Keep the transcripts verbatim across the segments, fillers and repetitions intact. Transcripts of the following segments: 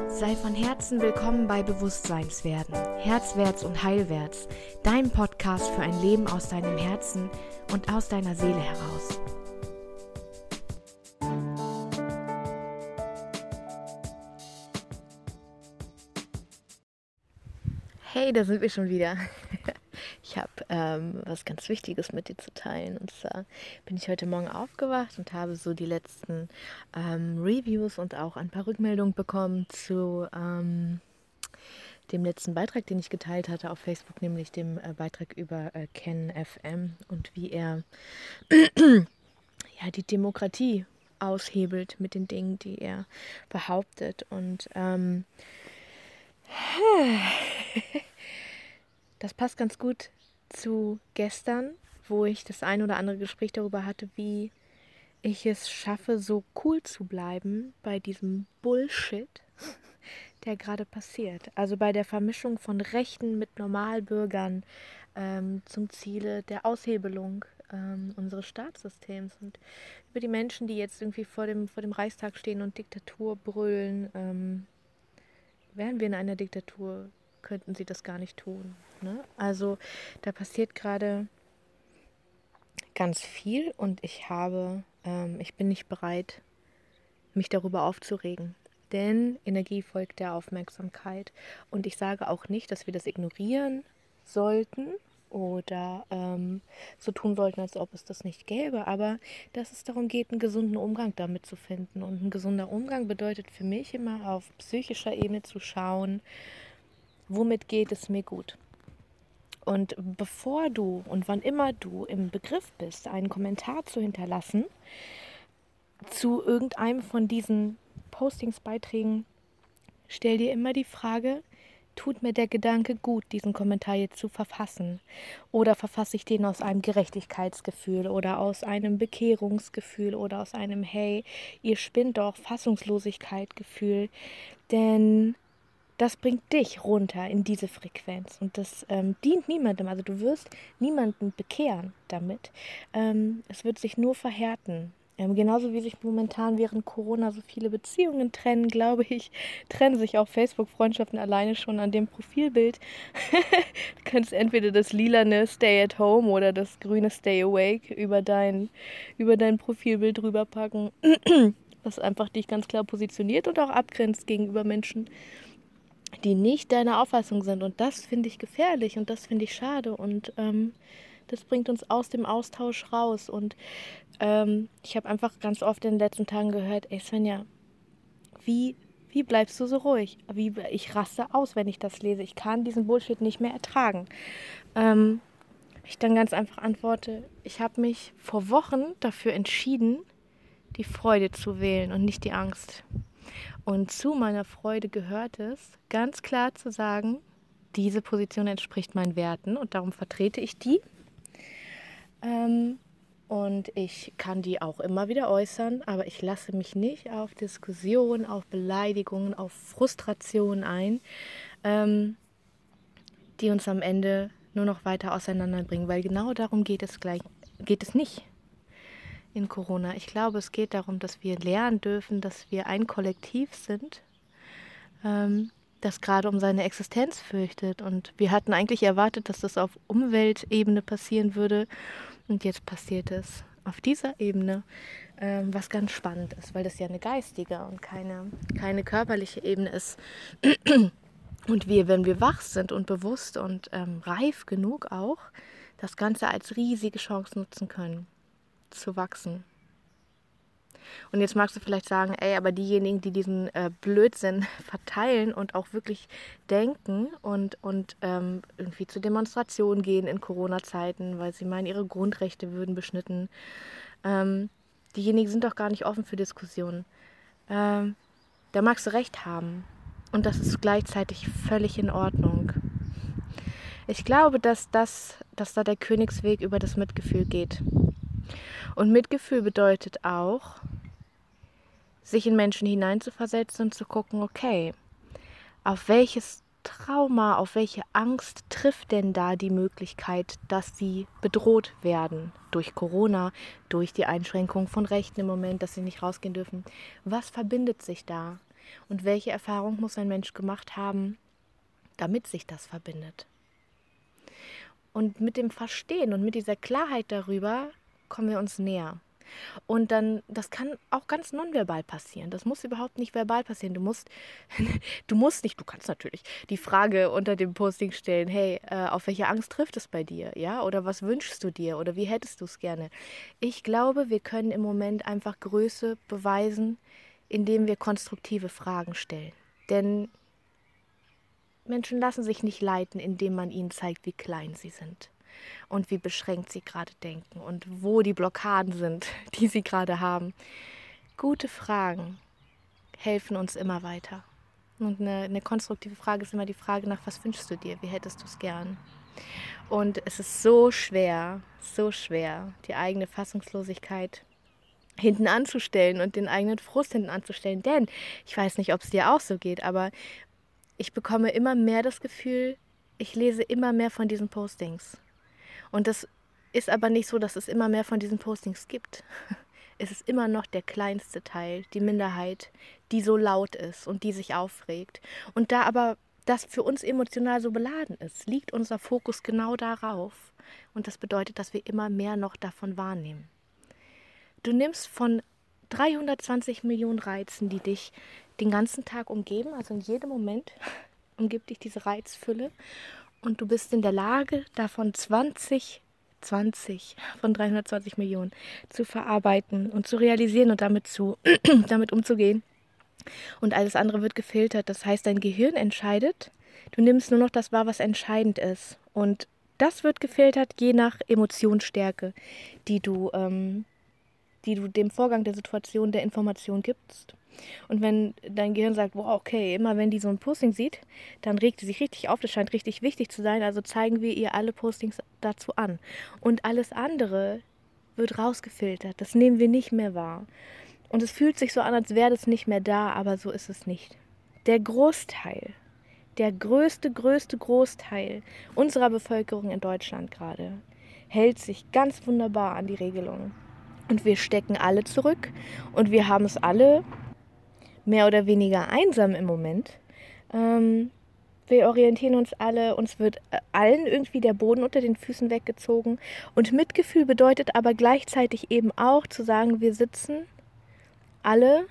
Sei von Herzen willkommen bei Bewusstseinswerden, Herzwärts und Heilwärts, dein Podcast für ein Leben aus deinem Herzen und aus deiner Seele heraus. Hey, da sind wir schon wieder. Ich habe ähm, was ganz Wichtiges mit dir zu teilen. Und zwar bin ich heute Morgen aufgewacht und habe so die letzten ähm, Reviews und auch ein paar Rückmeldungen bekommen zu ähm, dem letzten Beitrag, den ich geteilt hatte auf Facebook, nämlich dem äh, Beitrag über äh, Ken F M und wie er ja, die Demokratie aushebelt mit den Dingen, die er behauptet. Und ähm, das passt ganz gut zu gestern, wo ich das ein oder andere Gespräch darüber hatte, wie ich es schaffe, so cool zu bleiben bei diesem Bullshit, der gerade passiert. Also bei der Vermischung von Rechten mit Normalbürgern ähm, zum Ziele der Aushebelung ähm, unseres Staatssystems und über die Menschen, die jetzt irgendwie vor dem, vor dem Reichstag stehen und Diktatur brüllen. Ähm, wären wir in einer Diktatur, könnten sie das gar nicht tun. Ne? Also da passiert gerade ganz viel und ich habe, ähm, ich bin nicht bereit, mich darüber aufzuregen. Denn Energie folgt der Aufmerksamkeit. Und ich sage auch nicht, dass wir das ignorieren sollten oder ähm, so tun sollten, als ob es das nicht gäbe. Aber dass es darum geht, einen gesunden Umgang damit zu finden. Und ein gesunder Umgang bedeutet für mich immer auf psychischer Ebene zu schauen, womit geht es mir gut. Und bevor du und wann immer du im Begriff bist, einen Kommentar zu hinterlassen zu irgendeinem von diesen Postings, Beiträgen, stell dir immer die Frage, tut mir der Gedanke gut, diesen Kommentar jetzt zu verfassen? Oder verfasse ich den aus einem Gerechtigkeitsgefühl oder aus einem Bekehrungsgefühl oder aus einem Hey, ihr spinnt doch, Fassungslosigkeit-Gefühl? Denn das bringt dich runter in diese Frequenz und das ähm, dient niemandem. Also du wirst niemanden bekehren damit. Ähm, es wird sich nur verhärten. Ähm, genauso wie sich momentan während Corona so viele Beziehungen trennen, glaube ich, trennen sich auch Facebook-Freundschaften alleine schon an dem Profilbild. Du kannst entweder das lilane Stay at Home oder das grüne Stay Awake über dein, über dein Profilbild drüber packen, was einfach dich ganz klar positioniert und auch abgrenzt gegenüber Menschen, die nicht deiner Auffassung sind. Und das finde ich gefährlich und das finde ich schade. Und ähm, das bringt uns aus dem Austausch raus. Und ähm, ich habe einfach ganz oft in den letzten Tagen gehört, ey Svenja, wie, wie bleibst du so ruhig? Wie, ich raste aus, wenn ich das lese. Ich kann diesen Bullshit nicht mehr ertragen. Ähm, ich dann ganz einfach antworte, ich habe mich vor Wochen dafür entschieden, die Freude zu wählen und nicht die Angst. Und zu meiner Freude gehört es, ganz klar zu sagen, diese Position entspricht meinen Werten und darum vertrete ich die. Ähm, und ich kann die auch immer wieder äußern, aber ich lasse mich nicht auf Diskussionen, auf Beleidigungen, auf Frustrationen ein, ähm, die uns am Ende nur noch weiter auseinanderbringen, weil genau darum geht es gleich, geht es nicht in Corona. Ich glaube, es geht darum, dass wir lernen dürfen, dass wir ein Kollektiv sind, ähm, das gerade um seine Existenz fürchtet. Und wir hatten eigentlich erwartet, dass das auf Umweltebene passieren würde. Und jetzt passiert es auf dieser Ebene, ähm, was ganz spannend ist, weil das ja eine geistige und keine, keine körperliche Ebene ist. Und wir, wenn wir wach sind und bewusst und ähm, reif genug auch, das Ganze als riesige Chance nutzen können, zu wachsen. Und jetzt magst du vielleicht sagen, ey, aber diejenigen, die diesen äh, Blödsinn verteilen und auch wirklich denken und, und ähm, irgendwie zu Demonstrationen gehen in Corona-Zeiten, weil sie meinen, ihre Grundrechte würden beschnitten, ähm, diejenigen sind doch gar nicht offen für Diskussionen. Ähm, da magst du recht haben. Und das ist gleichzeitig völlig in Ordnung. Ich glaube, dass, das, dass da der Königsweg über das Mitgefühl geht. Und Mitgefühl bedeutet auch, sich in Menschen hineinzuversetzen und zu gucken, okay, auf welches Trauma, auf welche Angst trifft denn da die Möglichkeit, dass sie bedroht werden durch Corona, durch die Einschränkung von Rechten im Moment, dass sie nicht rausgehen dürfen. Was verbindet sich da? Und welche Erfahrung muss ein Mensch gemacht haben, damit sich das verbindet? Und mit dem Verstehen und mit dieser Klarheit darüber kommen wir uns näher. Und dann, das kann auch ganz nonverbal passieren. Das muss überhaupt nicht verbal passieren. Du musst, du musst nicht, du kannst natürlich die Frage unter dem Posting stellen, hey, äh, auf welche Angst trifft es bei dir? Ja? Oder was wünschst du dir? Oder wie hättest du es gerne? Ich glaube, wir können im Moment einfach Größe beweisen, indem wir konstruktive Fragen stellen. Denn Menschen lassen sich nicht leiten, indem man ihnen zeigt, wie klein sie sind und wie beschränkt sie gerade denken und wo die Blockaden sind, die sie gerade haben. Gute Fragen helfen uns immer weiter. Und eine, eine konstruktive Frage ist immer die Frage nach, was wünschst du dir, wie hättest du es gern? Und es ist so schwer, so schwer, die eigene Fassungslosigkeit hinten anzustellen und den eigenen Frust hinten anzustellen. Denn ich weiß nicht, ob es dir auch so geht, aber ich bekomme immer mehr das Gefühl, ich lese immer mehr von diesen Postings. Und das ist aber nicht so, dass es immer mehr von diesen Postings gibt. Es ist immer noch der kleinste Teil, die Minderheit, die so laut ist und die sich aufregt. Und da aber das für uns emotional so beladen ist, liegt unser Fokus genau darauf. Und das bedeutet, dass wir immer mehr noch davon wahrnehmen. Du nimmst von dreihundertzwanzig Millionen Reizen, die dich den ganzen Tag umgeben, also in jedem Moment umgibt dich diese Reizfülle und du bist in der Lage, davon zwanzig, zwanzig von dreihundertzwanzig Millionen zu verarbeiten und zu realisieren und damit, zu, damit umzugehen. Und alles andere wird gefiltert. Das heißt, dein Gehirn entscheidet, du nimmst nur noch das wahr, was entscheidend ist. Und das wird gefiltert je nach Emotionsstärke, die du, ähm, die du dem Vorgang der Situation, der Information gibst. Und wenn dein Gehirn sagt, wow, okay, immer wenn die so ein Posting sieht, dann regt sie sich richtig auf, das scheint richtig wichtig zu sein, also zeigen wir ihr alle Postings dazu an. Und alles andere wird rausgefiltert, das nehmen wir nicht mehr wahr. Und es fühlt sich so an, als wäre das nicht mehr da, aber so ist es nicht. Der Großteil, der größte, größte Großteil unserer Bevölkerung in Deutschland gerade hält sich ganz wunderbar an die Regelungen. Und wir stecken alle zurück und wir haben es alle mehr oder weniger einsam im Moment. Ähm, wir orientieren uns alle, uns wird allen irgendwie der Boden unter den Füßen weggezogen. Und Mitgefühl bedeutet aber gleichzeitig eben auch zu sagen, wir sitzen alle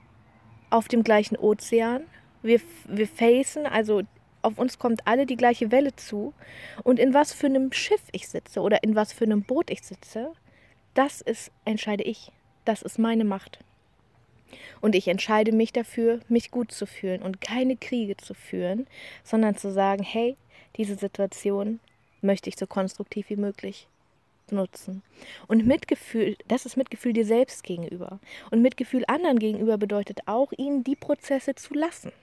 auf dem gleichen Ozean. Wir, wir facen, also auf uns kommt alle die gleiche Welle zu. Und in was für einem Schiff ich sitze oder in was für einem Boot ich sitze, das ist, entscheide ich. Das ist meine Macht. Und ich entscheide mich dafür, mich gut zu fühlen und keine Kriege zu führen, sondern zu sagen, hey, diese Situation möchte ich so konstruktiv wie möglich nutzen. Und Mitgefühl, das ist Mitgefühl dir selbst gegenüber. Und Mitgefühl anderen gegenüber bedeutet auch, ihnen die Prozesse zu lassen.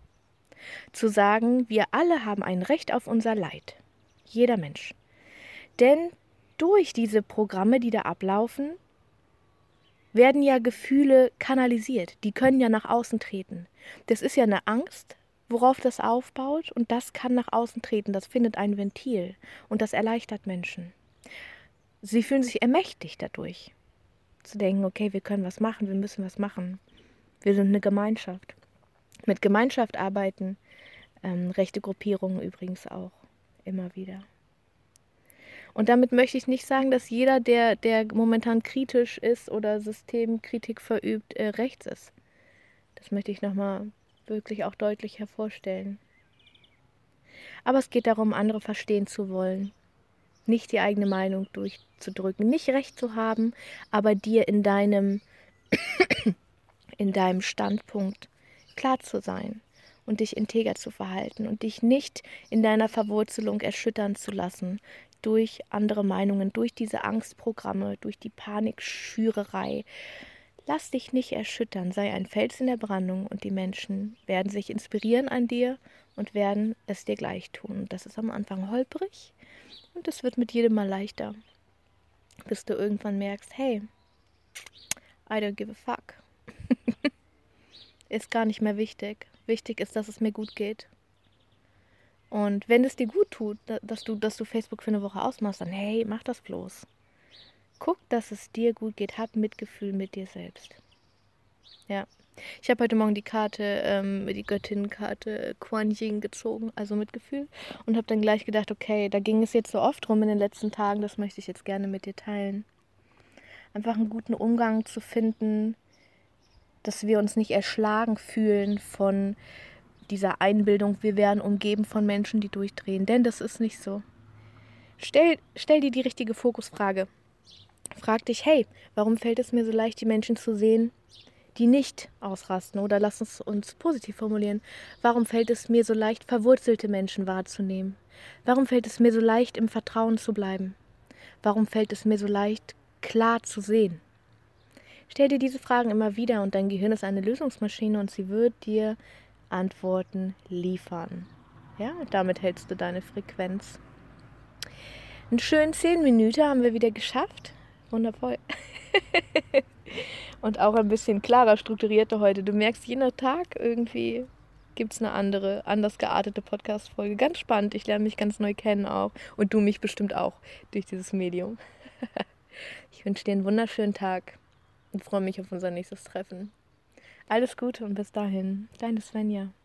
Zu sagen, wir alle haben ein Recht auf unser Leid. Jeder Mensch. Denn durch diese Programme, die da ablaufen, werden ja Gefühle kanalisiert. Die können ja nach außen treten. Das ist ja eine Angst, worauf das aufbaut, und das kann nach außen treten. Das findet ein Ventil und das erleichtert Menschen. Sie fühlen sich ermächtigt dadurch. Zu denken, okay, wir können was machen, wir müssen was machen. Wir sind eine Gemeinschaft. Mit Gemeinschaft arbeiten, ähm, rechte Gruppierungen übrigens auch immer wieder. Und damit möchte ich nicht sagen, dass jeder, der, der momentan kritisch ist oder Systemkritik verübt, äh, rechts ist. Das möchte ich nochmal wirklich auch deutlich hervorstellen. Aber es geht darum, andere verstehen zu wollen. Nicht die eigene Meinung durchzudrücken, nicht recht zu haben, aber dir in deinem, in deinem Standpunkt klar zu sein und dich integer zu verhalten und dich nicht in deiner Verwurzelung erschüttern zu lassen durch andere Meinungen, durch diese Angstprogramme, durch die Panikschürerei. Lass dich nicht erschüttern, sei ein Fels in der Brandung und die Menschen werden sich inspirieren an dir und werden es dir gleich tun. Das ist am Anfang holprig und es wird mit jedem Mal leichter, bis du irgendwann merkst, hey, I don't give a fuck. Ist gar nicht mehr wichtig. Wichtig ist, dass es mir gut geht. Und wenn es dir gut tut, dass du, dass du Facebook für eine Woche ausmachst, dann hey, mach das bloß. Guck, dass es dir gut geht. Hab Mitgefühl mit dir selbst. Ja. Ich habe heute Morgen die Karte, ähm, die Göttinnenkarte Kuan Yin gezogen, also mit Gefühl. Und habe dann gleich gedacht, okay, da ging es jetzt so oft rum in den letzten Tagen, das möchte ich jetzt gerne mit dir teilen. Einfach einen guten Umgang zu finden, dass wir uns nicht erschlagen fühlen von dieser Einbildung, wir werden umgeben von Menschen, die durchdrehen. Denn das ist nicht so. Stell, stell dir die richtige Fokusfrage. Frag dich, hey, warum fällt es mir so leicht, die Menschen zu sehen, die nicht ausrasten? Oder lass uns uns positiv formulieren. Warum fällt es mir so leicht, verwurzelte Menschen wahrzunehmen? Warum fällt es mir so leicht, im Vertrauen zu bleiben? Warum fällt es mir so leicht, klar zu sehen? Stell dir diese Fragen immer wieder und dein Gehirn ist eine Lösungsmaschine und sie wird dir Antworten liefern. Ja, damit hältst du deine Frequenz. Einen schönen zehn Minuten haben wir wieder geschafft. Wundervoll. Und auch ein bisschen klarer strukturierter heute. Du merkst, jeden Tag irgendwie gibt es eine andere, anders geartete Podcast-Folge. Ganz spannend. Ich lerne mich ganz neu kennen auch. Und du mich bestimmt auch durch dieses Medium. Ich wünsche dir einen wunderschönen Tag und freue mich auf unser nächstes Treffen. Alles Gute und bis dahin. Deine Svenja.